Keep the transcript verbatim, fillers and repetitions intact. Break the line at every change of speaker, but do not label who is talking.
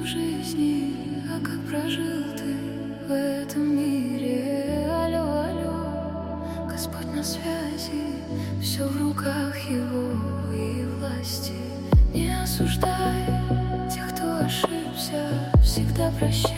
жизни, а как прожил ты в этом мире. Алло, алло, Господь на связи, все в руках Его и власти. Не осуждай тех, кто ошибся, всегда прощай.